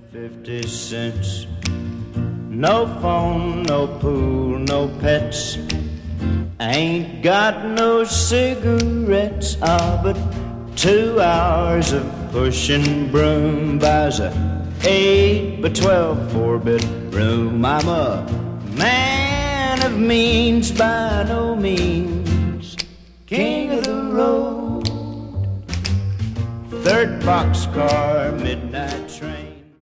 50 cents. No phone, no pool, no pets. Ain't got no cigarettes. But 2 hours of pushing broom buys a 8 by 12 4-bedroom. I'm a man of means, by no means king of the road. Third boxcar, midnight